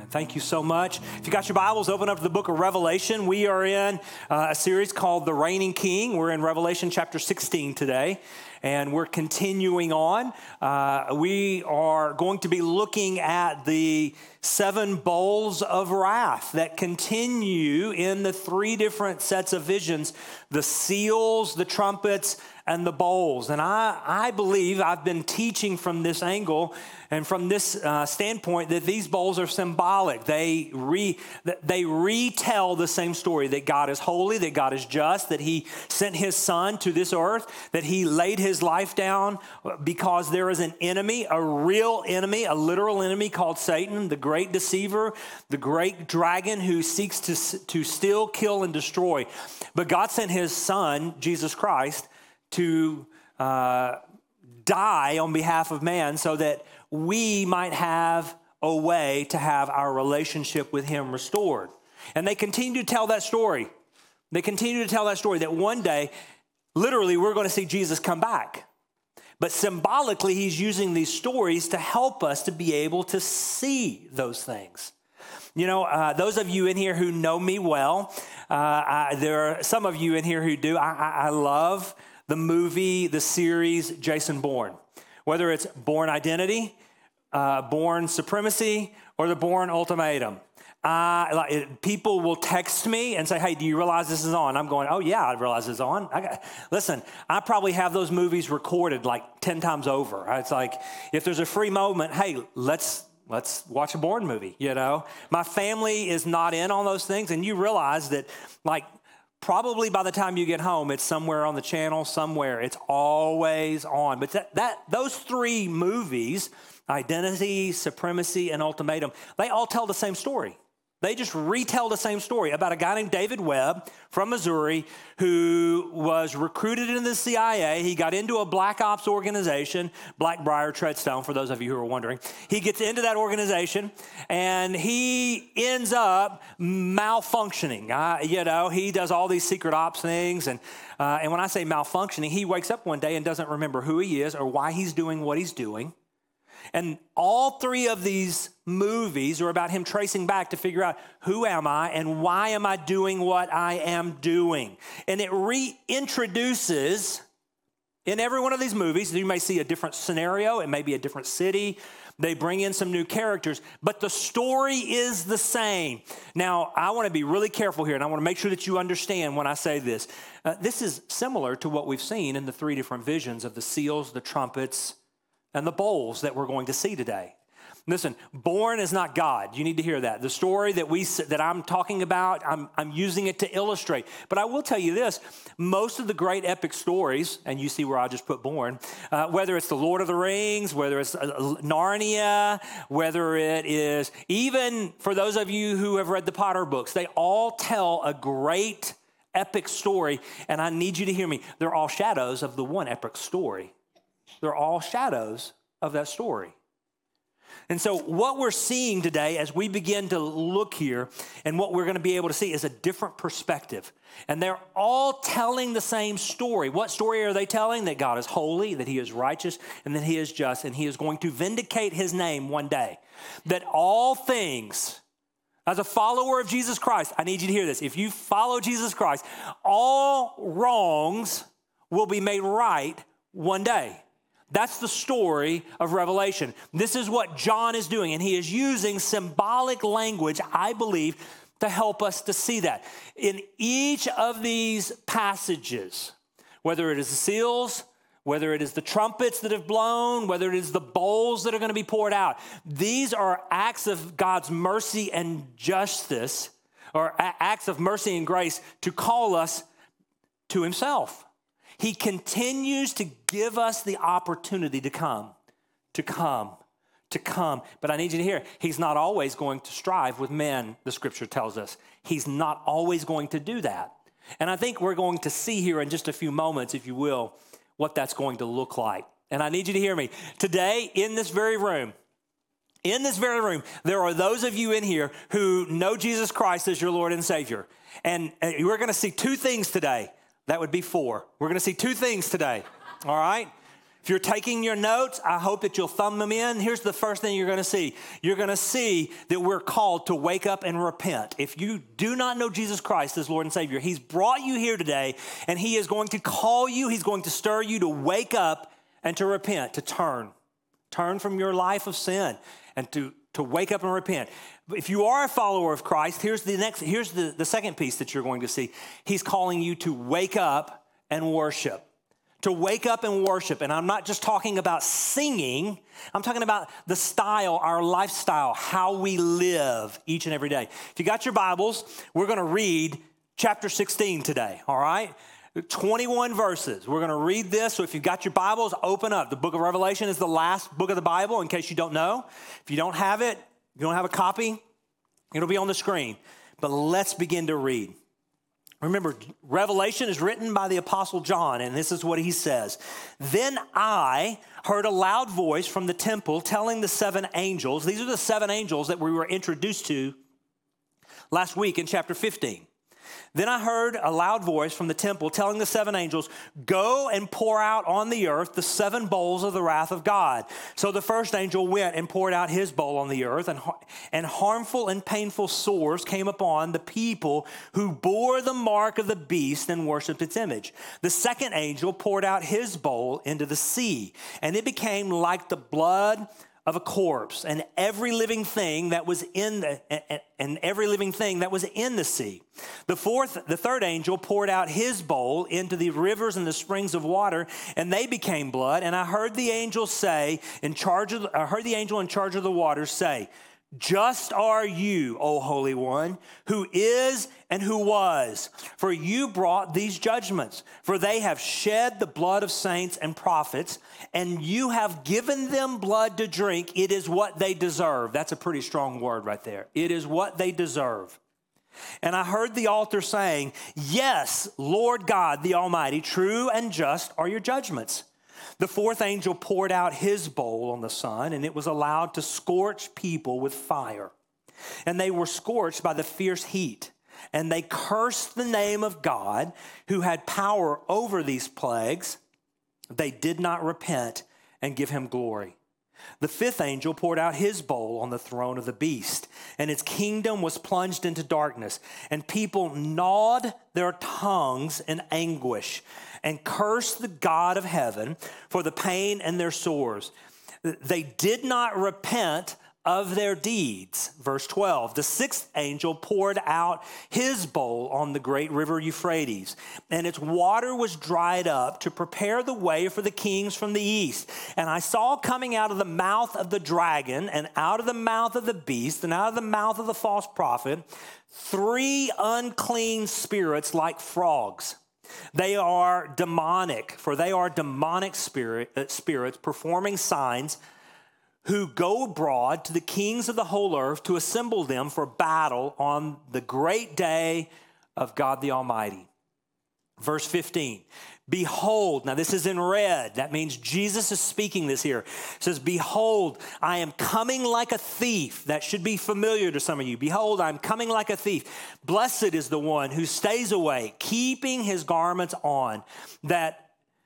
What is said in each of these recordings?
Thank you so much. If you got your Bibles, open up to the book of Revelation. We are in a series called The Reigning King. We're in Revelation chapter 16 today, and we're continuing on. We are going to be looking at the 7 bowls of wrath that continue in the 3 different sets of visions, the seals, the trumpets, and the bowls. And I believe I've been teaching from this angle and from this standpoint that these bowls are symbolic. They retell the same story, that God is holy, that God is just, that he sent his son to this earth, that he laid his life down because there is an enemy, a real enemy, a literal enemy called Satan, the great deceiver, the great dragon who seeks to steal, kill, and destroy. But God sent his son, Jesus Christ, to die on behalf of man so that we might have a way to have our relationship with him restored. And they continue to tell that story. They continue to tell that story that one day, literally, we're going to see Jesus come back. But symbolically, he's using these stories to help us to be able to see those things. You know, those of you in here who know me well, there are some of you in here who do. I love the movie, the series, Jason Bourne. Whether it's Bourne Identity, Bourne Supremacy, or the Bourne Ultimatum. People will text me and say, hey, do you realize this is on? I'm going, oh yeah, I realize it's on. Listen, I probably have those movies recorded like 10 times over. It's like, if there's a free moment, hey, let's watch a Bourne movie, you know? My family is not in on those things, and you realize that, like, probably by the time you get home, it's somewhere on the channel, somewhere. It's always on. But those 3 movies, Identity, Supremacy, and Ultimatum, they all tell the same story. They just retell the same story about a guy named David Webb from Missouri who was recruited into the CIA. He got into a black ops organization, Blackbriar Treadstone, for those of you who are wondering. He gets into that organization, and he ends up malfunctioning. He does all these secret ops things, and when I say malfunctioning, he wakes up one day and doesn't remember who he is or why he's doing what he's doing. And all 3 of these movies are about him tracing back to figure out, who am I and why am I doing what I am doing? And it reintroduces, in every one of these movies, you may see a different scenario, it may be a different city, they bring in some new characters, but the story is the same. Now, I want to be really careful here, and I want to make sure that you understand when I say this. This is similar to what we've seen in the 3 different visions of the seals, the trumpets, and the bowls that we're going to see today. Listen, Bourne is not God. You need to hear that. The story that I'm talking about, I'm using it to illustrate. But I will tell you this, most of the great epic stories, and you see where I just put Bourne, whether it's the Lord of the Rings, whether it's Narnia, whether it is, even for those of you who have read the Potter books, they all tell a great epic story. And I need you to hear me. They're all shadows of the one epic story. They're all shadows of that story. And so what we're seeing today as we begin to look here and what we're going to be able to see is a different perspective. And they're all telling the same story. What story are they telling? That God is holy, that he is righteous, and that he is just, and he is going to vindicate his name one day. That all things, as a follower of Jesus Christ, I need you to hear this. If you follow Jesus Christ, all wrongs will be made right one day. That's the story of Revelation. This is what John is doing, and he is using symbolic language, I believe, to help us to see that. In each of these passages, whether it is the seals, whether it is the trumpets that have blown, whether it is the bowls that are going to be poured out, these are acts of God's mercy and justice, or acts of mercy and grace to call us to himself. He continues to give us the opportunity to come. But I need you to hear, he's not always going to strive with men, the scripture tells us. He's not always going to do that. And I think we're going to see here in just a few moments, if you will, what that's going to look like. And I need you to hear me. Today, in this very room, there are those of you in here who know Jesus Christ as your Lord and Savior. And we're going to see 2 things today. That would be 4. We're going to see 2 things today, all right? If you're taking your notes, I hope that you'll thumb them in. Here's the first thing you're going to see. You're going to see that we're called to wake up and repent. If you do not know Jesus Christ as Lord and Savior, he's brought you here today, and he is going to call you, he's going to stir you to wake up and to repent, to turn. Turn from your life of sin and to wake up and repent. If you are a follower of Christ, here's the second piece that you're going to see. He's calling you to wake up and worship. To wake up and worship. And I'm not just talking about singing. I'm talking about the style, our lifestyle, how we live each and every day. If you got your Bibles, we're going to read chapter 16 today, all right? 21 verses. We're going to read this. So if you've got your Bibles, open up. The book of Revelation is the last book of the Bible, in case you don't know. If you don't have it, you don't have a copy, it'll be on the screen. But let's begin to read. Remember, Revelation is written by the Apostle John, and this is what he says. Then I heard a loud voice from the temple telling the seven angels, these are the seven angels that we were introduced to last week in chapter 15. Then I heard a loud voice from the temple telling the seven angels, go and pour out on the earth the seven bowls of the wrath of God. So the first angel went and poured out his bowl on the earth, and harmful and painful sores came upon the people who bore the mark of the beast and worshiped its image. The second angel poured out his bowl into the sea, and it became like the blood of a corpse, and every living thing that was in the sea. The third angel poured out his bowl into the rivers and the springs of water, and they became blood. And I heard the angel in charge of the waters say, just are you, O Holy One, who is and who was, for you brought these judgments. For they have shed the blood of saints and prophets, and you have given them blood to drink. It is what they deserve. That's a pretty strong word right there. It is what they deserve. And I heard the altar saying, yes, Lord God, the Almighty, true and just are your judgments. The fourth angel poured out his bowl on the sun, and it was allowed to scorch people with fire. And they were scorched by the fierce heat. And they cursed the name of God, who had power over these plagues. They did not repent and give him glory. The fifth angel poured out his bowl on the throne of the beast, and its kingdom was plunged into darkness. And people gnawed their tongues in anguish and cursed the God of heaven for the pain and their sores. They did not repent of their deeds. Verse 12, the sixth angel poured out his bowl on the great river Euphrates, and its water was dried up to prepare the way for the kings from the east. And I saw coming out of the mouth of the dragon, and out of the mouth of the beast, and out of the mouth of the false prophet, 3 unclean spirits like frogs. They are demonic, for they are demonic spirits performing signs, who go abroad to the kings of the whole earth to assemble them for battle on the great day of God the Almighty. Verse 15, behold, now this is in red. That means Jesus is speaking this here. It says, behold, I am coming like a thief. That should be familiar to some of you. Behold, I'm coming like a thief. Blessed is the one who stays awake, keeping his garments on, that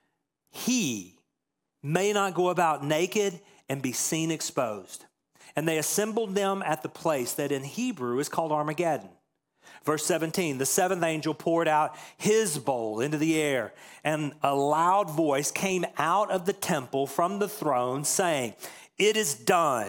he may not go about naked and be seen exposed. And they assembled them at the place that in Hebrew is called Armageddon. Verse 17, the seventh angel poured out his bowl into the air, and a loud voice came out of the temple from the throne saying, it is done.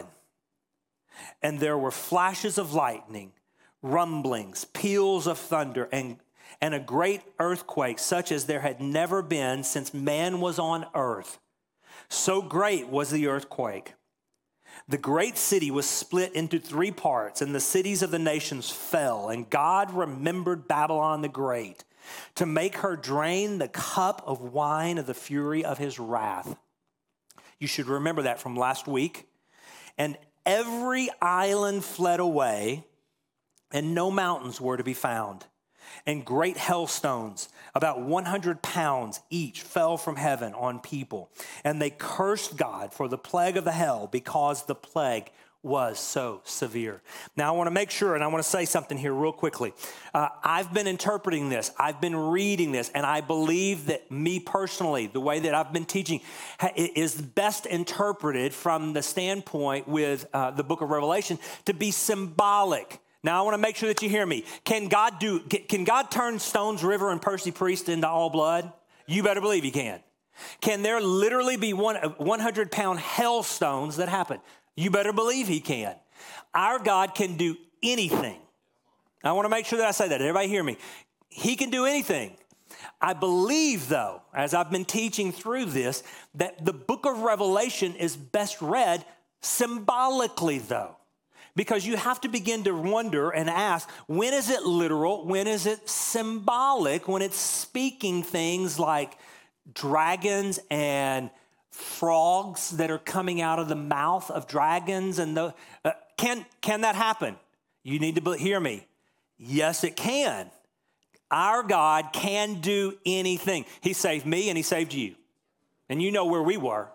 And there were flashes of lightning, rumblings, peals of thunder, and a great earthquake, such as there had never been since man was on earth. So great was the earthquake. The great city was split into 3 parts, and the cities of the nations fell. And God remembered Babylon the Great to make her drain the cup of wine of the fury of his wrath. You should remember that from last week. And every island fled away, and no mountains were to be found. And great hailstones, about 100 pounds each, fell from heaven on people. And they cursed God for the plague of the hail, because the plague was so severe. Now, I want to make sure, and I want to say something here real quickly. I've been interpreting this. I've been reading this, and I believe that me personally, the way that I've been teaching is best interpreted from the standpoint with the book of Revelation to be symbolic. Now, I want to make sure that you hear me. Can God turn Stones River and Percy Priest into all blood? You better believe he can. Can there literally be 100-pound hailstones that happen? You better believe he can. Our God can do anything. I want to make sure that I say that. Everybody hear me. He can do anything. I believe, though, as I've been teaching through this, that the book of Revelation is best read symbolically, though. Because you have to begin to wonder and ask, when is it literal? When is it symbolic? When it's speaking things like dragons and frogs that are coming out of the mouth of dragons, and can that happen? You need to hear me. Yes, it can. Our God can do anything. He saved me and he saved you. And you know where we were.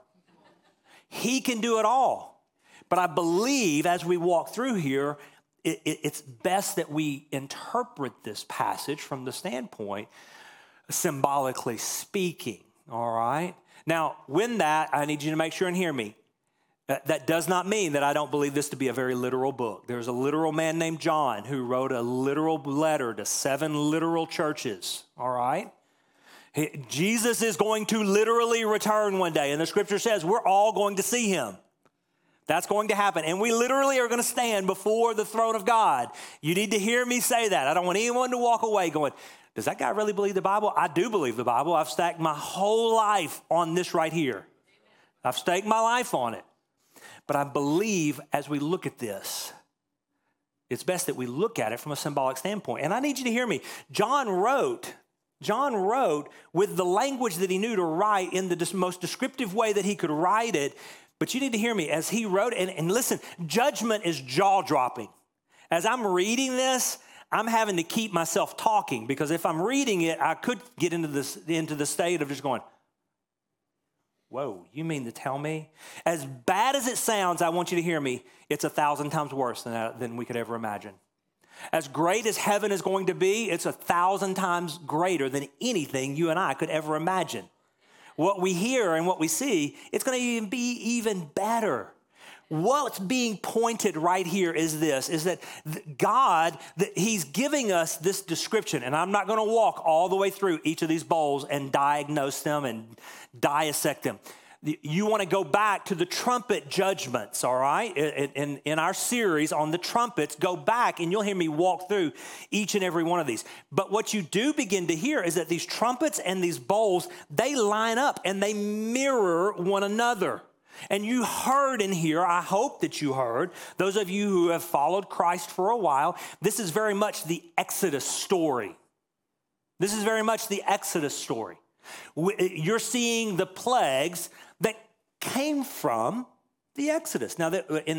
He can do it all. But I believe as we walk through here, it's best that we interpret this passage from the standpoint, symbolically speaking, all right? Now, when that, I need you to make sure and hear me. That does not mean that I don't believe this to be a very literal book. There's a literal man named John who wrote a literal letter to 7 literal churches, all right? Jesus is going to literally return one day, and the scripture says we're all going to see him. That's going to happen, and we literally are going to stand before the throne of God. You need to hear me say that. I don't want anyone to walk away going, does that guy really believe the Bible? I do believe the Bible. I've staked my whole life on this right here. I've staked my life on it. But I believe as we look at this, it's best that we look at it from a symbolic standpoint. And I need you to hear me. John wrote with the language that he knew to write in the most descriptive way that he could write it. But you need to hear me. As he wrote, and listen, judgment is jaw-dropping. As I'm reading this, I'm having to keep myself talking, because if I'm reading it, I could get into the state of just going, whoa, you mean to tell me? As bad as it sounds, I want you to hear me, it's 1,000 times worse than we could ever imagine. As great as heaven is going to be, it's 1,000 times greater than anything you and I could ever imagine. What we hear and what we see, it's going to be even better. What's being pointed right here is that God, he's giving us this description, and I'm not going to walk all the way through each of these bowls and diagnose them and dissect them. You want to go back to the trumpet judgments, all right? In our series on the trumpets, go back and you'll hear me walk through each and every one of these. But what you do begin to hear is that these trumpets and these bowls, they line up and they mirror one another. And you heard in here, I hope that you heard, those of you who have followed Christ for a while, this is very much the Exodus story. This is very much the Exodus story. You're seeing the plagues that came from the Exodus. Now,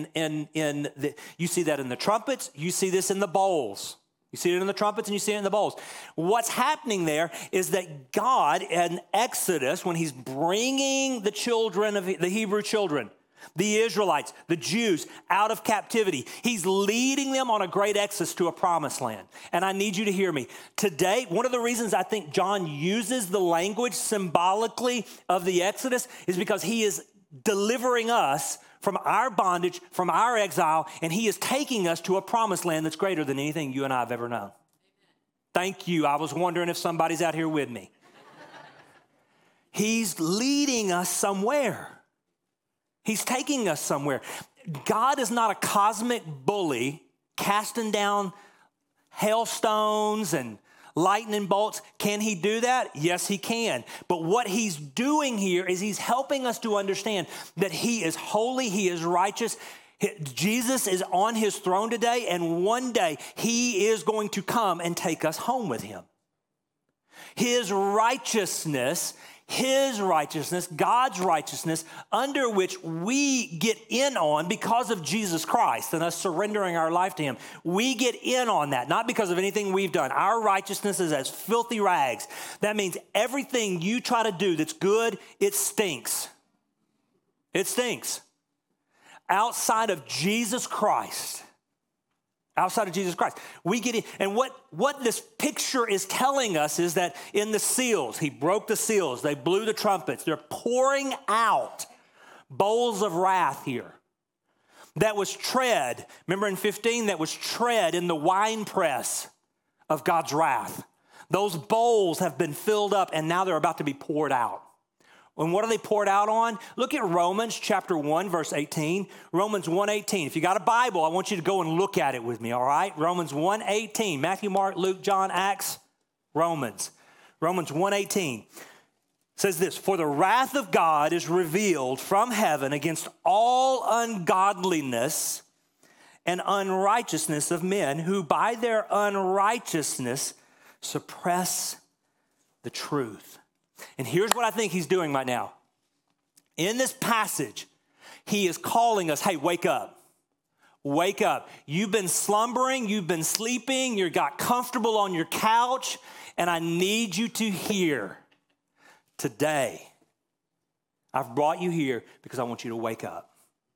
you see that in the trumpets, you see this in the bowls. You see it in the trumpets and you see it in the bowls. What's happening there is that God in Exodus, when he's bringing the children of the Hebrew children, the Israelites, the Jews out of captivity, he's leading them on a great exodus to a promised land. And I need you to hear me. Today, one of the reasons I think John uses the language symbolically of the Exodus is because he is delivering us from our bondage, from our exile, and he is taking us to a promised land that's greater than anything you and I have ever known. Thank you. I was wondering if somebody's out here with me. He's leading us somewhere. He's taking us somewhere. God is not a cosmic bully casting down hailstones and lightning bolts. Can he do that? Yes, he can. But what he's doing here is he's helping us to understand that he is holy, he is righteous. Jesus is on his throne today, and one day he is going to come and take us home with him. His righteousness, God's righteousness, under which we get in on because of Jesus Christ and us surrendering our life to him. We get in on that, not because of anything we've done. Our righteousness is as filthy rags. That means everything you try to do that's good, it stinks. It stinks. outside of Jesus Christ, we get in. And what this picture is telling us is that in the seals, he broke the seals, they blew the trumpets, they're pouring out bowls of wrath here. That was tread, remember in 15, that was tread in the winepress of God's wrath. Those bowls have been filled up and now they're about to be poured out. And what are they poured out on? Look at Romans chapter 1, verse 18. Romans 1:18. If you got a Bible, I want you to go and look at it with me, all right? Romans 1:18. Matthew, Mark, Luke, John, Acts, Romans. Romans 1:18 says this, "For the wrath of God is revealed from heaven against all ungodliness and unrighteousness of men who by their unrighteousness suppress the truth." And here's what I think he's doing right now. In this passage, he is calling us, hey, wake up. Wake up. You've been slumbering, you've been sleeping, you got comfortable on your couch, and I need you to hear today. I've brought you here because I want you to wake up.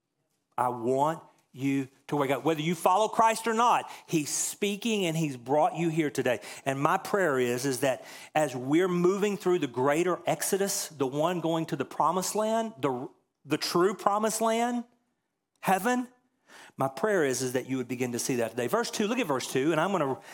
I want you to wake up. Whether you follow Christ or not, he's speaking and he's brought you here today. And my prayer is that as we're moving through the greater Exodus, the one going to the promised land, the true promised land, heaven, my prayer is that you would begin to see that today. Verse 2, look at verse 2, and I'm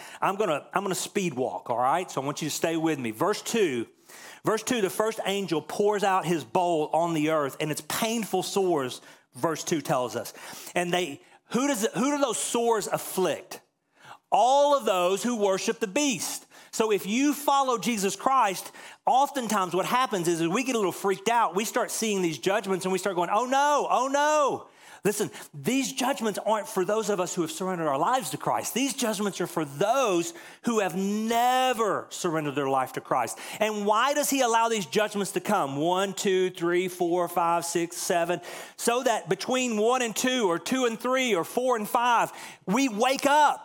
gonna speed walk, all right? So I want you to stay with me. Verse 2, the first angel pours out his bowl on the earth, and it's painful sores, verse 2 tells us. And who do those sores afflict? All of those who worship the beast. So if you follow Jesus Christ, oftentimes what happens is we get a little freaked out. We start seeing these judgments and we start going, oh no. Listen, these judgments aren't for those of us who have surrendered our lives to Christ. These judgments are for those who have never surrendered their life to Christ. And why does he allow these judgments to come? 1, 2, 3, 4, 5, 6, 7. So that between 1 and 2 or 2 and 3 or 4 and 5, we wake up.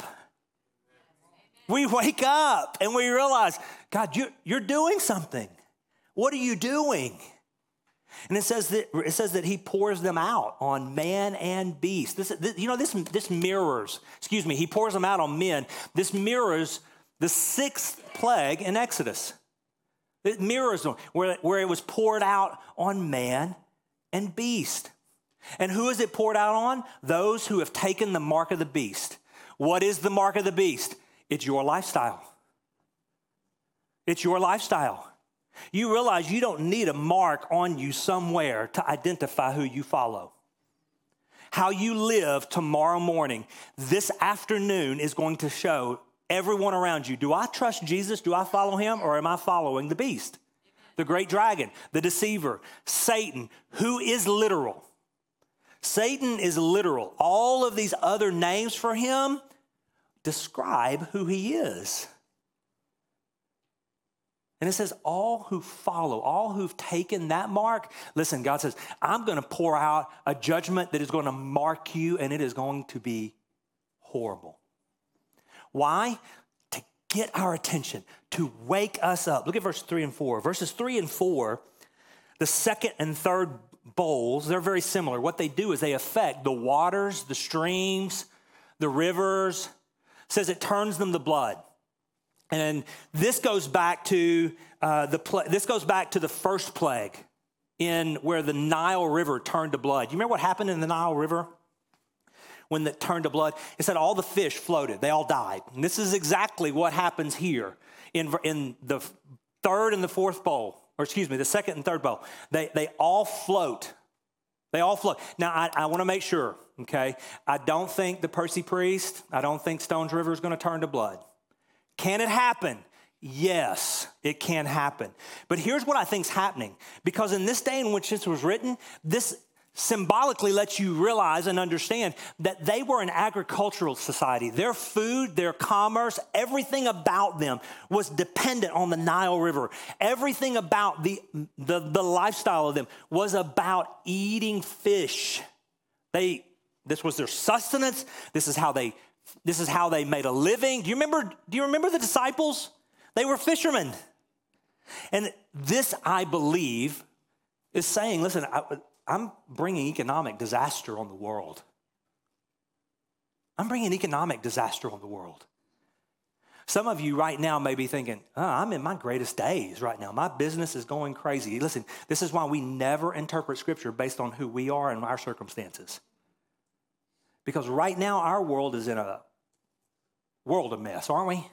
We wake up and we realize, God, you're doing something. What are you doing? And it says that he pours them out on man and beast. This mirrors, he pours them out on men. This mirrors the 6th plague in Exodus. It mirrors them where it was poured out on man and beast. And who is it poured out on? Those who have taken the mark of the beast. What is the mark of the beast? It's your lifestyle. It's your lifestyle. You realize you don't need a mark on you somewhere to identify who you follow. How you live tomorrow morning, this afternoon, is going to show everyone around you, do I trust Jesus? Do I follow him? Or am I following the beast? The great dragon, the deceiver, Satan, who is literal. Satan is literal. All of these other names for him describe who he is. And it says all who follow, all who've taken that mark, listen, God says, I'm going to pour out a judgment that is going to mark you, and it is going to be horrible. Why? To get our attention, to wake us up. Look at verse 3 and 4. Verses 3 and 4, the second and third bowls, they're very similar. What they do is they affect the waters, the streams, the rivers. It says it turns them to blood. And this goes back to the first plague in where the Nile River turned to blood. You remember what happened in the Nile River when it turned to blood? It said all the fish floated. They all died. And this is exactly what happens here in the third and the fourth bowl, the second and third bowl. They all float. They all float. Now, I want to make sure, okay? I don't think the Percy Priest, I don't think Stones River is going to turn to blood. Can it happen? Yes, it can happen. But here's what I think is happening. Because in this day in which this was written, this symbolically lets you realize and understand that they were an agricultural society. Their food, their commerce, everything about them was dependent on the Nile River. Everything about the lifestyle of them was about eating fish. This was their sustenance. This is how they made a living. Do you remember the disciples? They were fishermen. And this, I believe, is saying, listen, I'm bringing economic disaster on the world. I'm bringing economic disaster on the world. Some of you right now may be thinking, I'm in my greatest days right now. My business is going crazy. Listen, this is why we never interpret Scripture based on who we are and our circumstances. Because right now our world is in a world of mess, aren't we?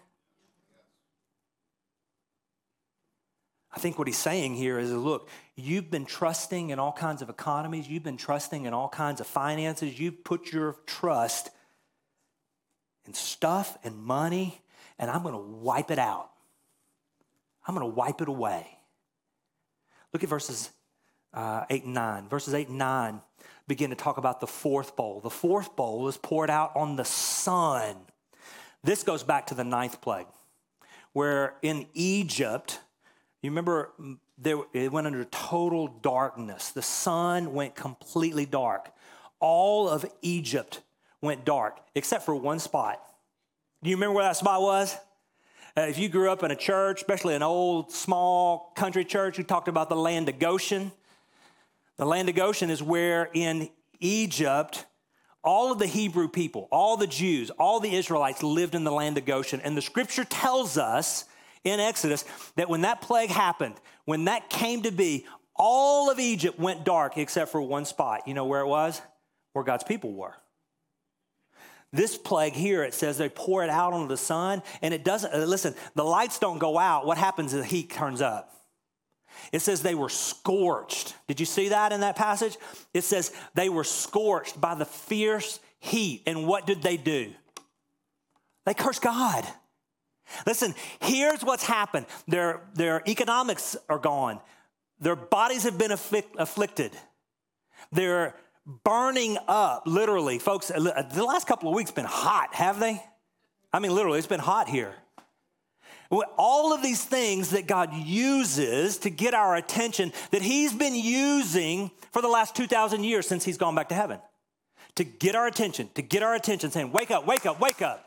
I think what he's saying here is, look, you've been trusting in all kinds of economies. You've been trusting in all kinds of finances. You've put your trust in stuff and money, and I'm going to wipe it out. I'm going to wipe it away. Look at verses 8 and 9. Verses 8 and 9 begin to talk about the fourth bowl. The fourth bowl is poured out on the sun. This goes back to the ninth plague, where in Egypt, you remember it went under total darkness. The sun went completely dark. All of Egypt went dark, except for one spot. Do you remember where that spot was? If you grew up in a church, especially an old, small country church, we talked about the land of Goshen. The land of Goshen is where in Egypt, all of the Hebrew people, all the Jews, all the Israelites lived in the land of Goshen. And the scripture tells us in Exodus that when that plague happened, when that came to be, all of Egypt went dark except for one spot. You know where it was? Where God's people were. This plague here, it says they pour it out on the sun, and it doesn't, listen, the lights don't go out. What happens is the heat turns up. It says they were scorched. Did you see that in that passage? It says they were scorched by the fierce heat. And what did they do? They cursed God. Listen, here's what's happened. Their economics are gone. Their bodies have been afflicted. They're burning up, literally. Folks, the last couple of weeks been hot, have they? I mean, literally, it's been hot here. All of these things that God uses to get our attention, that he's been using for the last 2,000 years since he's gone back to heaven, to get our attention, saying, wake up, wake up, wake up.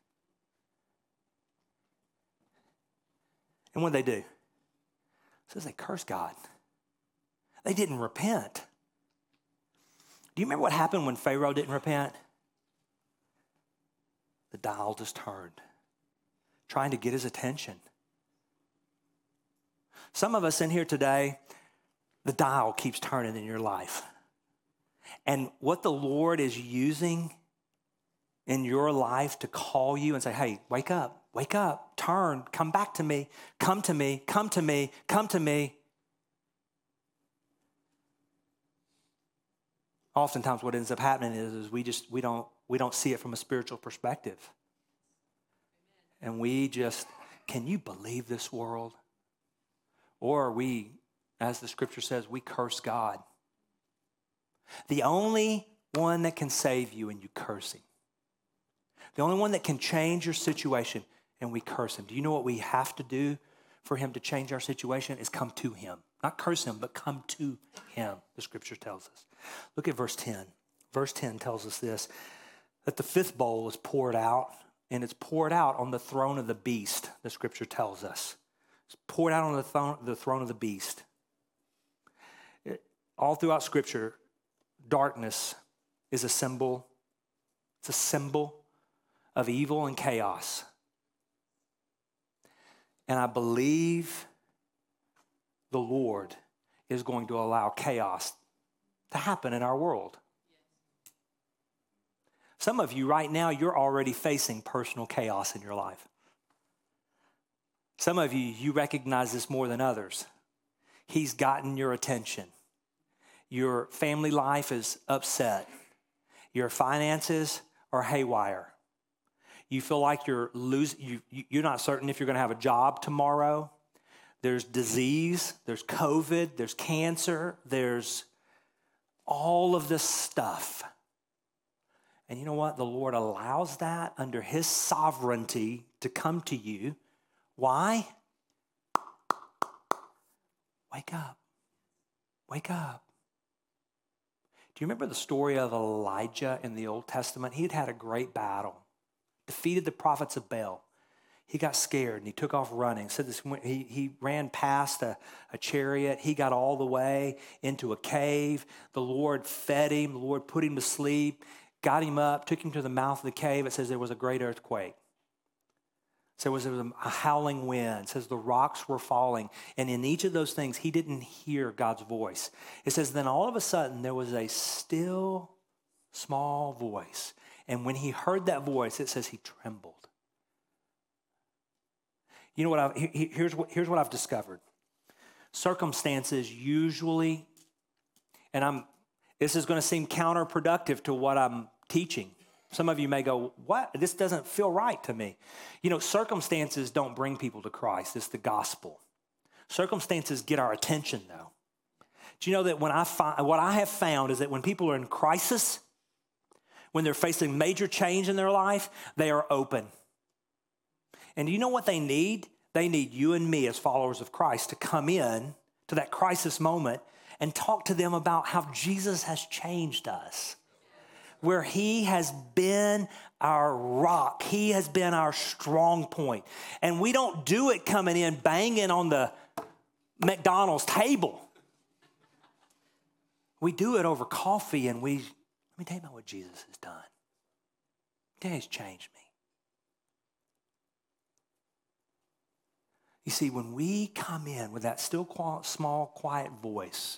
And what did they do? It says they cursed God. They didn't repent. Do you remember what happened when Pharaoh didn't repent? The dial just turned, trying to get his attention. Some of us in here today, the dial keeps turning in your life. And what the Lord is using in your life to call you and say, hey, wake up, turn, come back to me, come to me, come to me, come to me. Oftentimes what ends up happening is we don't see it from a spiritual perspective. And we just, can you believe this world? Or we, as the scripture says, we curse God. The only one that can save you and you curse him. The only one that can change your situation and we curse him. Do you know what we have to do for him to change our situation? Is come to him. Not curse him, but come to him, the scripture tells us. Look at verse 10. Verse 10 tells us this, that the fifth bowl is poured out, and it's poured out on the throne of the beast, the scripture tells us. It's poured out on the throne of the beast. All throughout scripture, darkness is a symbol. It's a symbol of evil and chaos. And I believe the Lord is going to allow chaos to happen in our world. Some of you right now, you're already facing personal chaos in your life. Some of you recognize this more than others. He's gotten your attention. Your family life is upset. Your finances are haywire. You feel like you're not certain if you're going to have a job tomorrow. There's disease, there's COVID, there's cancer, there's all of this stuff. And you know what? The Lord allows that under his sovereignty to come to you. Why? Wake up. Wake up. Do you remember the story of Elijah in the Old Testament? He'd had a great battle, defeated the prophets of Baal. he got scared and he took off running. Said this, he ran past a chariot. He got all the way into a cave. The Lord fed him. The Lord put him to sleep, got him up, took him to the mouth of the cave. It says there was a great earthquake. So there was a howling wind. It says the rocks were falling. And in each of those things, he didn't hear God's voice. It says then all of a sudden there was a still, small voice. And when he heard that voice, it says he trembled. You know what? Here's what I've discovered. Circumstances usually, and this is going to seem counterproductive to what I'm teaching. Some of you may go, what? This doesn't feel right to me. You know, circumstances don't bring people to Christ. It's the gospel. Circumstances get our attention, though. Do you know that what I have found is that when people are in crisis, when they're facing major change in their life, they are open. And do you know what they need? They need you and me as followers of Christ to come in to that crisis moment and talk to them about how Jesus has changed us. Where he has been our rock. He has been our strong point. And we don't do it coming in banging on the McDonald's table. We do it over coffee and let me tell you about what Jesus has done. He's changed me. You see, when we come in with that still small, quiet voice,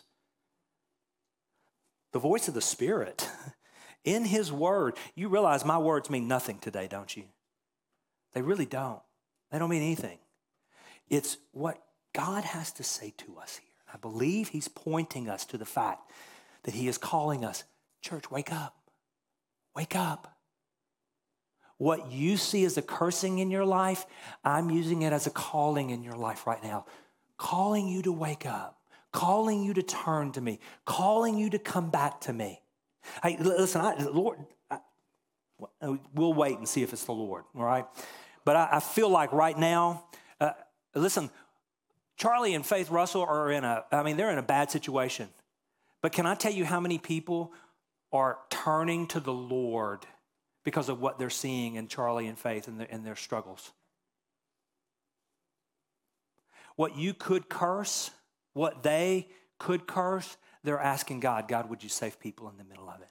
the voice of the Spirit, in his word, you realize my words mean nothing today, don't you? They really don't. They don't mean anything. It's what God has to say to us here. I believe he's pointing us to the fact that he is calling us, church, wake up. Wake up. What you see as a cursing in your life, I'm using it as a calling in your life right now. Calling you to wake up. Calling you to turn to me. Calling you to come back to me. Hey, listen, we'll wait and see if it's the Lord, all right? But I feel like right now, listen, Charlie and Faith Russell are they're in a bad situation. But can I tell you how many people are turning to the Lord because of what they're seeing in Charlie and Faith and their struggles? What you could curse, what they could curse, they're asking God, would you save people in the middle of it?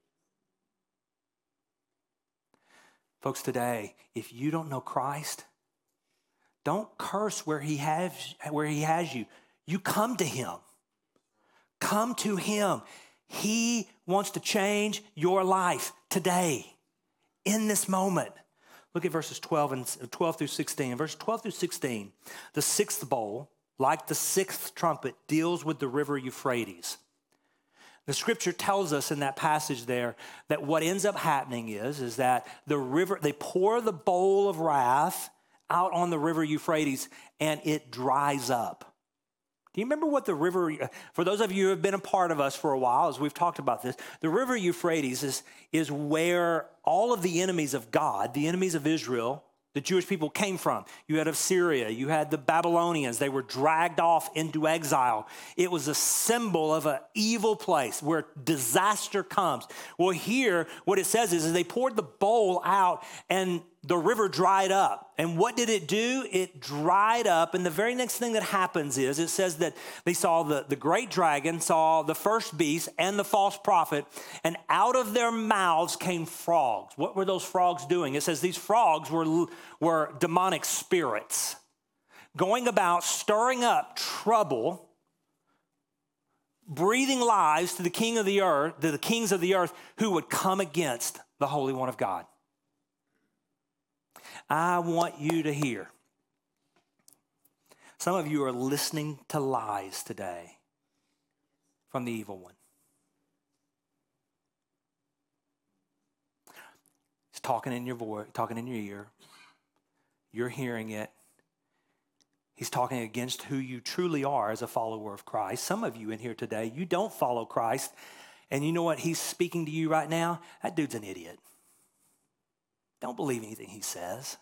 Folks, today, if you don't know Christ, don't curse where he has you. You come to him. Come to him. He wants to change your life today, in this moment. Look at verses 12 through 16. In verses 12 through 16, the sixth bowl, like the sixth trumpet, deals with the river Euphrates. The scripture tells us in that passage there that what ends up happening is that the river, they pour the bowl of wrath out on the river Euphrates and it dries up. Do you remember what the river, for those of you who have been a part of us for a while, as we've talked about this, the river Euphrates is where all of the enemies of God, the enemies of Israel, the Jewish people came from. You had Assyria, you had the Babylonians. They were dragged off into exile. It was a symbol of an evil place where disaster comes. Well, here, what it says is they poured the bowl out and the river dried up. And what did it do? It dried up. And the very next thing that happens is it says that they saw the great dragon, saw the first beast and the false prophet, and out of their mouths came frogs. What were those frogs doing? It says these frogs were demonic spirits going about stirring up trouble, breathing lies to the king of the earth, to the kings of the earth who would come against the Holy One of God. I want you to hear. Some of you are listening to lies today from the evil one. He's talking in your voice, talking in your ear. You're hearing it. He's talking against who you truly are as a follower of Christ. Some of you in here today, you don't follow Christ. And you know what? He's speaking to you right now. That dude's an idiot. Don't believe anything he says.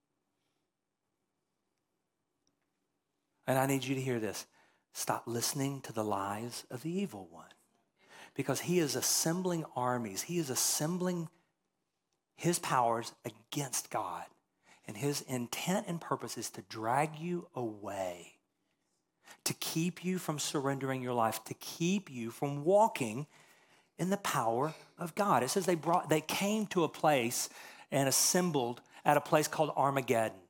And I need you to hear this. Stop listening to the lies of the evil one. Because he is assembling armies. He is assembling his powers against God. And his intent and purpose is to drag you away, to keep you from surrendering your life, to keep you from walking in the power of God. It says they came to a place and assembled at a place called Armageddon.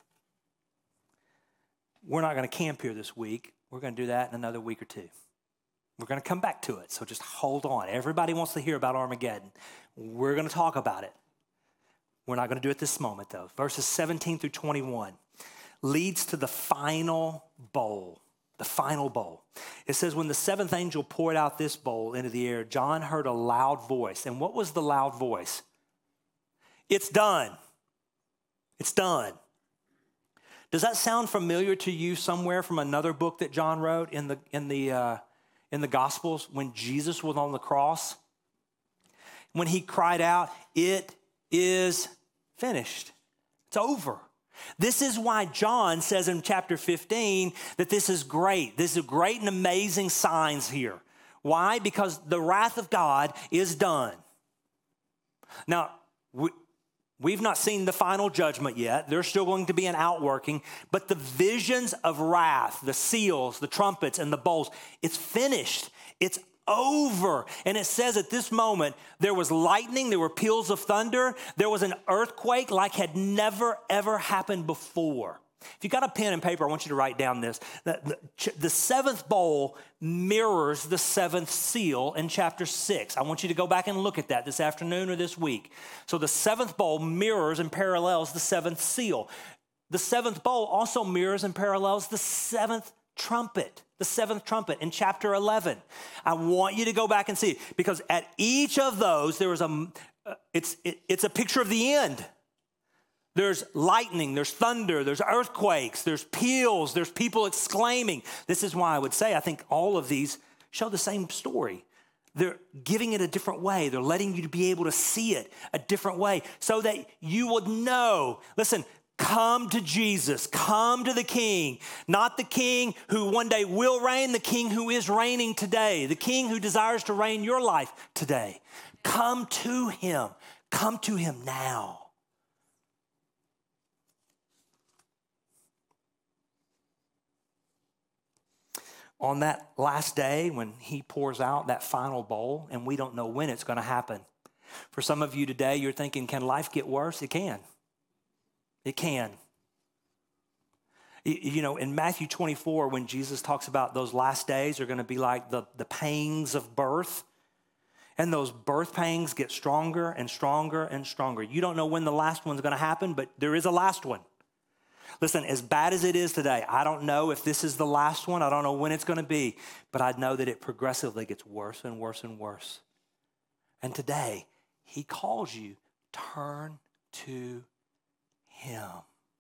We're not going to camp here this week. We're going to do that in another week or two. We're going to come back to it, so just hold on. Everybody wants to hear about Armageddon. We're going to talk about it. We're not going to do it this moment, though. Verses 17 through 21 leads to the final bowl. The final bowl. It says, when the seventh angel poured out this bowl into the air, John heard a loud voice. And what was the loud voice? It's done. It's done. Does that sound familiar to you somewhere from another book that John wrote in the Gospels when Jesus was on the cross? When he cried out, "It is finished." It's over. This is why John says in chapter 15 that this is great. This is great and amazing signs here. Why? Because the wrath of God is done. Now, we've not seen the final judgment yet. There's still going to be an outworking, but the visions of wrath, the seals, the trumpets, and the bowls, it's finished. It's over. And it says at this moment, there was lightning, there were peals of thunder, there was an earthquake like had never, ever happened before. If you got a pen and paper, I want you to write down this. The seventh bowl mirrors the seventh seal in chapter 6. I want you to go back and look at that this afternoon or this week. So the seventh bowl mirrors and parallels the seventh seal. The seventh bowl also mirrors and parallels the seventh trumpet. The seventh trumpet in chapter 11. I want you to go back and see it because at each of those, there was it's a picture of the end. There's lightning, there's thunder, there's earthquakes, there's peals, there's people exclaiming. This is why I would say I think all of these show the same story. They're giving it a different way. They're letting you to be able to see it a different way so that you would know. Listen, come to Jesus, come to the King, not the King who one day will reign, the King who is reigning today, the King who desires to reign your life today. Come to him now. On that last day when he pours out that final bowl, and we don't know when it's going to happen. For some of you today, you're thinking, can life get worse? It can. It can. You know, in Matthew 24, when Jesus talks about those last days are going to be like the pangs of birth, and those birth pangs get stronger and stronger and stronger. You don't know when the last one's going to happen, but there is a last one. Listen, as bad as it is today, I don't know if this is the last one. I don't know when it's going to be, but I know that it progressively gets worse and worse and worse. And today, he calls you, turn to him.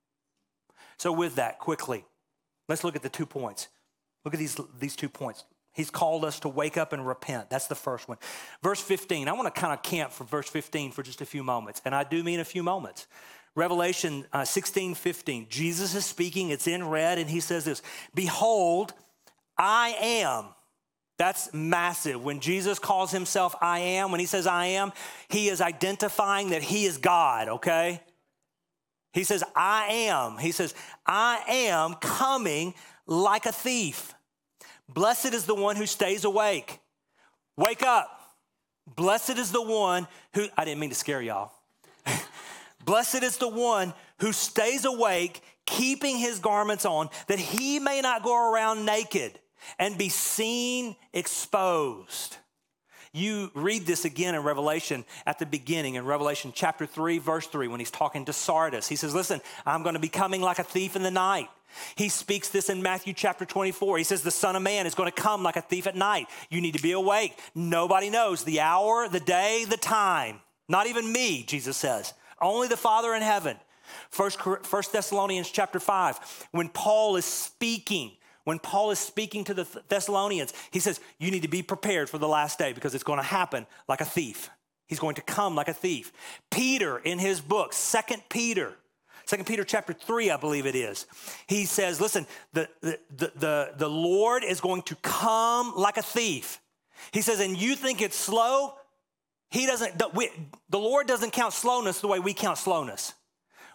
So with that, quickly, let's look at the 2 points. Look at these 2 points. He's called us to wake up and repent. That's the first one. Verse 15, I want to kind of camp for verse 15 for just a few moments, and I do mean a few moments. Revelation 16:15, Jesus is speaking, it's in red, and he says this, "Behold, I am." That's massive. When Jesus calls himself I am, when he says I am, he is identifying that he is God, okay? He says, I am. He says, I am coming like a thief. Blessed is the one who stays awake. Wake up. Blessed is the one who, I didn't mean to scare y'all. Blessed is the one who stays awake, keeping his garments on, that he may not go around naked and be seen exposed. You read this again in Revelation at the beginning, in Revelation chapter 3, verse 3, when he's talking to Sardis. He says, listen, I'm going to be coming like a thief in the night. He speaks this in Matthew chapter 24. He says, the Son of Man is going to come like a thief at night. You need to be awake. Nobody knows the hour, the day, the time. Not even me, Jesus says. Only the Father in heaven. First Thessalonians chapter 5, when Paul is speaking to the Thessalonians, he says, you need to be prepared for the last day because it's going to happen like a thief. He's going to come like a thief. Peter, in his book, 2 Peter chapter 3, I believe it is, he says, listen, the Lord is going to come like a thief. He says, and you think it's slow? The Lord doesn't count slowness the way we count slowness.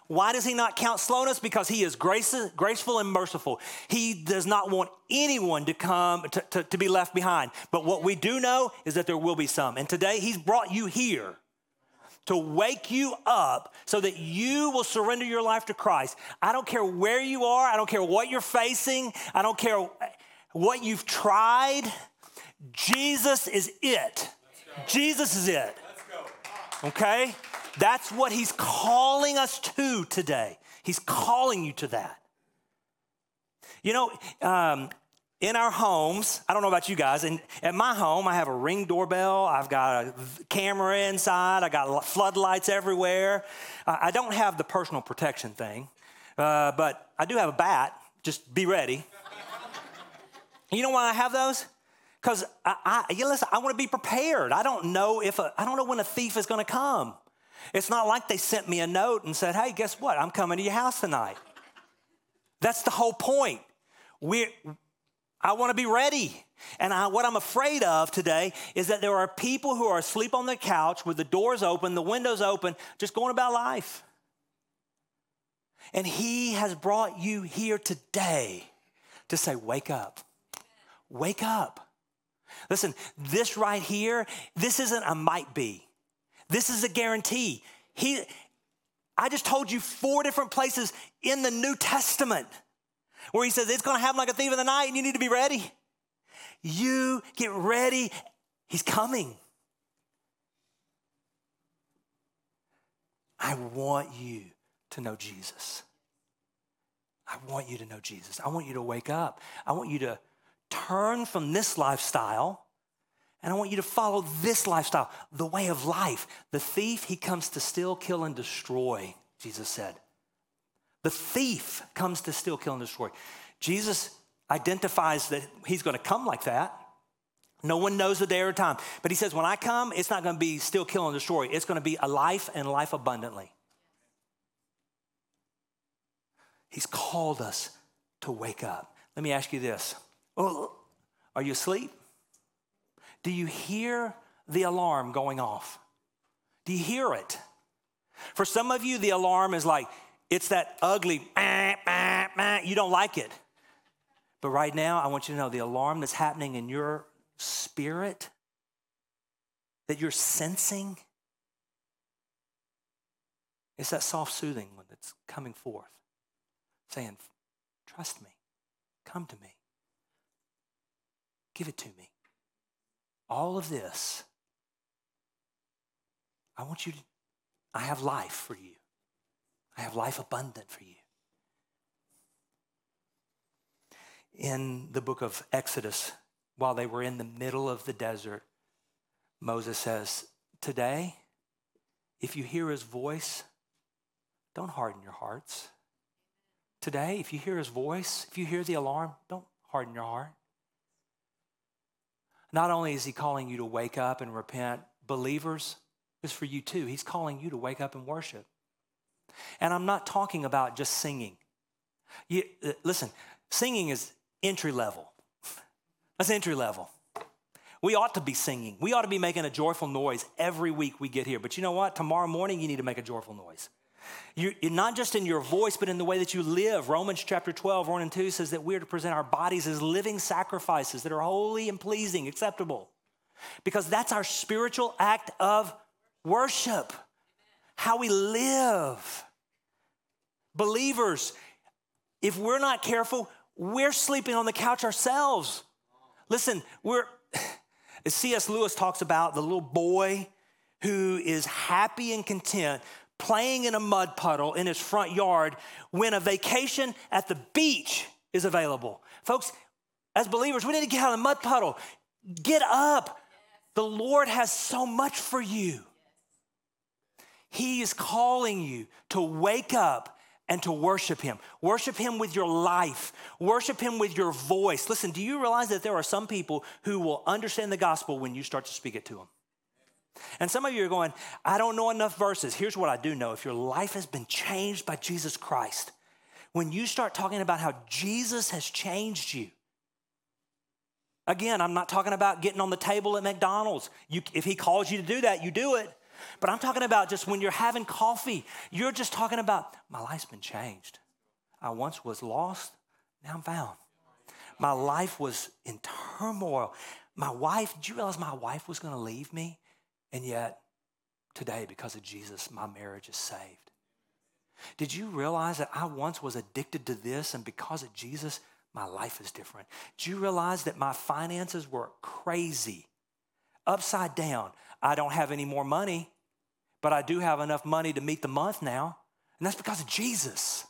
Why does he not count slowness? Because he is graceful and merciful. He does not want anyone to come to be left behind. But what we do know is that there will be some. And today he's brought you here to wake you up so that you will surrender your life to Christ. I don't care where you are. I don't care what you're facing. I don't care what you've tried. Jesus is it. Jesus is it. Okay? That's what he's calling us to today. He's calling you to that. You know, in our homes, I don't know about you guys, and at my home, I have a Ring doorbell. I've got a camera inside. I got floodlights everywhere. I don't have the personal protection thing, but I do have a bat. Just be ready. You know why I have those? Because listen, I want to be prepared. I don't know when a thief is going to come. It's not like they sent me a note and said, hey, guess what? I'm coming to your house tonight. That's the whole point. I want to be ready. And what I'm afraid of today is that there are people who are asleep on the couch with the doors open, the windows open, just going about life. And he has brought you here today to say, wake up. Wake up. Listen, this right here, this isn't a might be. This is a guarantee. I just told you 4 different places in the New Testament where he says it's going to happen like a thief in the night and you need to be ready. You get ready. He's coming. I want you to know Jesus. I want you to know Jesus. I want you to wake up. I want you to turn from this lifestyle. And I want you to follow this lifestyle, the way of life. The thief, he comes to steal, kill, and destroy, Jesus said. The thief comes to steal, kill, and destroy. Jesus identifies that he's going to come like that. No one knows the day or time. But he says, when I come, it's not going to be steal, kill, and destroy. It's going to be a life and life abundantly. He's called us to wake up. Let me ask you this. Are you asleep? Do you hear the alarm going off? Do you hear it? For some of you, the alarm is like, it's that ugly, you don't like it. But right now, I want you to know the alarm that's happening in your spirit, that you're sensing, it's that soft soothing one that's coming forth, saying, trust me, come to me, give it to me. All of this, I have life for you. I have life abundant for you. In the book of Exodus, while they were in the middle of the desert, Moses says, today, if you hear his voice, don't harden your hearts. Today, if you hear his voice, if you hear the alarm, don't harden your heart. Not only is he calling you to wake up and repent, believers, it's for you too. He's calling you to wake up and worship. And I'm not talking about just singing. Listen, singing is entry level. That's entry level. We ought to be singing. We ought to be making a joyful noise every week we get here. But you know what? Tomorrow morning, you need to make a joyful noise. You're not just in your voice, but in the way that you live. Romans chapter 12, 1 and 2 says that we are to present our bodies as living sacrifices that are holy and pleasing, acceptable. Because that's our spiritual act of worship, how we live. Believers, if we're not careful, we're sleeping on the couch ourselves. Listen, C.S. Lewis talks about the little boy who is happy and content playing in a mud puddle in his front yard when a vacation at the beach is available. Folks, as believers, we need to get out of the mud puddle. Get up. The Lord has so much for you. He is calling you to wake up and to worship him. Worship him with your life. Worship him with your voice. Listen, do you realize that there are some people who will understand the gospel when you start to speak it to them? And some of you are going, I don't know enough verses. Here's what I do know. If your life has been changed by Jesus Christ, when you start talking about how Jesus has changed you, again, I'm not talking about getting on the table at McDonald's. If he calls you to do that, you do it. But I'm talking about just when you're having coffee, you're just talking about, my life's been changed. I once was lost, now I'm found. My life was in turmoil. My wife, did you realize my wife was going to leave me? And yet, today, because of Jesus, my marriage is saved. Did you realize that I once was addicted to this, and because of Jesus, my life is different? Did you realize that my finances were crazy, upside down? I don't have any more money, but I do have enough money to meet the month now, and that's because of Jesus.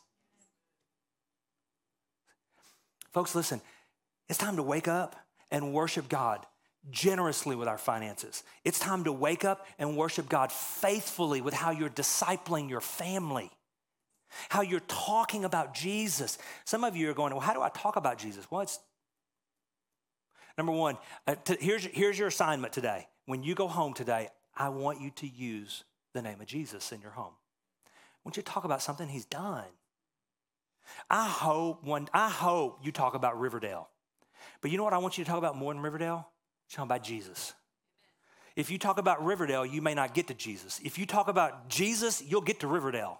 Folks, listen, it's time to wake up and worship God generously with our finances. It's time to wake up and worship God faithfully with how you're discipling your family, how you're talking about Jesus. Some of you are going, well, how do I talk about Jesus? Well, it's number one, here's your assignment today. When you go home today, I want you to use the name of Jesus in your home. I want you to talk about something he's done. I hope you talk about Riverdale. But you know what I want you to talk about more than Riverdale? Talk about Jesus. If you talk about Riverdale, you may not get to Jesus. If you talk about Jesus, you'll get to Riverdale.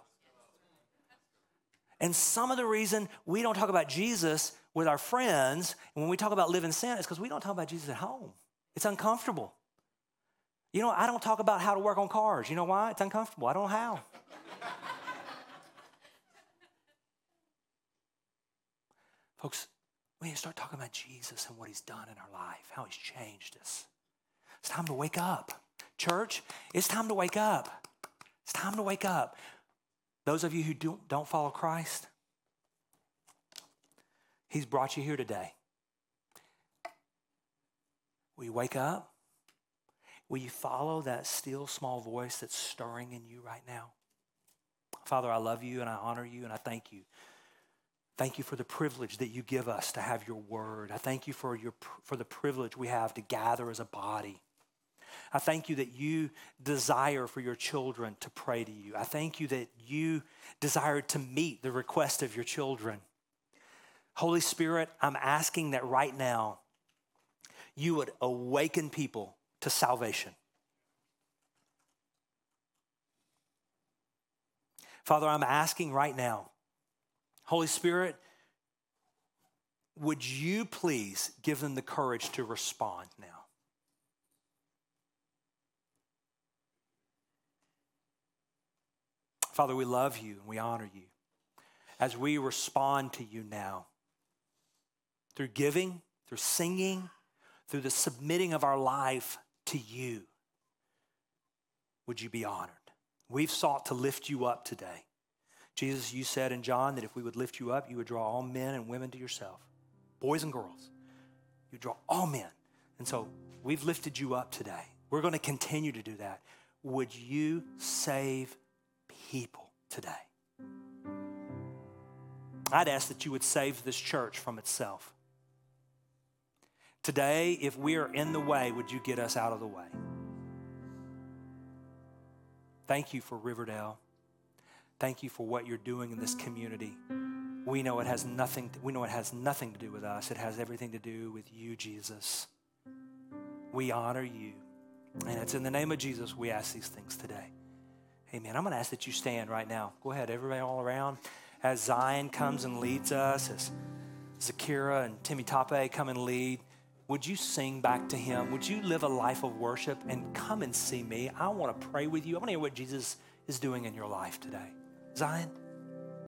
And some of the reason we don't talk about Jesus with our friends, and when we talk about living sin, is because we don't talk about Jesus at home. It's uncomfortable. You know, I don't talk about how to work on cars. You know why? It's uncomfortable. I don't know how. Folks, we need to start talking about Jesus and what he's done in our life, how he's changed us. It's time to wake up. Church, it's time to wake up. It's time to wake up. Those of you who don't follow Christ, he's brought you here today. Will you wake up? Will you follow that still small voice that's stirring in you right now? Father, I love you and I honor you and I thank you. Thank you for the privilege that you give us to have your word. I thank you for the privilege we have to gather as a body. I thank you that you desire for your children to pray to you. I thank you that you desire to meet the request of your children. Holy Spirit, I'm asking that right now you would awaken people to salvation. Father, I'm asking right now, Holy Spirit, would you please give them the courage to respond now? Father, we love you and we honor you as we respond to you now through giving, through singing, through the submitting of our life to you. Would you be honored? We've sought to lift you up today. Jesus, you said in John that if we would lift you up, you would draw all men and women to yourself, boys and girls. You draw all men. And so we've lifted you up today. We're going to continue to do that. Would you save people today? I'd ask that you would save this church from itself. Today, if we are in the way, would you get us out of the way? Thank you for Riverdale. Thank you for what you're doing in this community. We know it has nothing to do with us. It has everything to do with you, Jesus. We honor you. And it's in the name of Jesus we ask these things today. Amen. I'm going to ask that you stand right now. Go ahead, everybody all around. As Zion comes and leads us, as Zakira and Timmy Tape come and lead, would you sing back to him? Would you live a life of worship and come and see me? I want to pray with you. I want to hear what Jesus is doing in your life today. Zion?